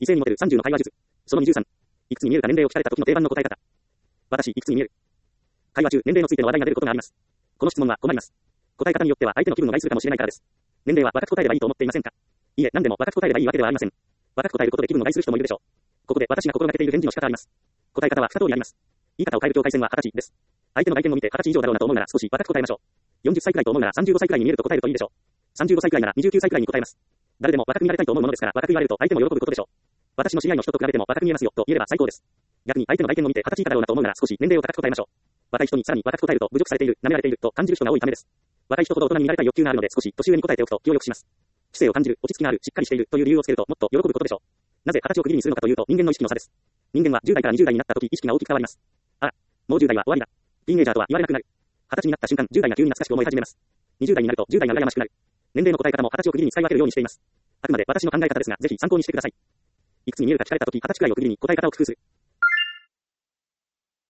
異性にモテる30の会話術。その23。いくつに見えるか年齢を聞かれた時の定番の答え方。私、いくつに見える？会話中、年齢のついての話題が出ることがあります。この質問は困ります。答え方によっては相手の気分を害するかもしれないからです。年齢は若く答えればいいと思っていませんか？いえ、何でも若く答えればいいわけではありません。若く答えることで気分を害する人もいるでしょう。ここで私が心がけている返事の仕方あります。答え方は2通りあります。言い方を変える境界線は20歳です。相手の外見を見て20歳以上だろうなと思うなら少し若く答えましょう。40歳くらいと思うなら35歳くらいに見えると答えるといいでしょう。35歳くらいなら29歳くらいに答えます。誰でも若く見られたいと思うものですから若く言われると相手も喜ぶことでしょう。私の知り合いの人と比べても若く見えますよと言えれば最高です。逆に相手の外見を見て20歳以下だろうなと思うなら少し年齢を高く答えましょう。若い人にさらに若く答えると侮辱されている、舐められていると感じる人が多いためです。若い人ほど大人に見られたい欲求があるので少し年上に答えておくと協力します。知性を感じる、落ち着きがある、しっかりしているという理由をつけるともっと喜ぶことでしょう。なぜ20歳を区切りにするのかというと人間の意識の差です。人間は10代から20代になった時意識が大きく変わります。あら、もう10代は終わりだ。ティーンエイジャーとは言われなくなる。20歳になった瞬間10代が急に懐かしく思い始めます。20代になると10代が羨ましくなる。年齢の答え方も20歳を区切りに使い分けるようにしています。あくまで私の考え方ですがぜひ参考にしてください。いくつに見えるか聞かれた時20歳くらいを区切りに答え方を工夫する。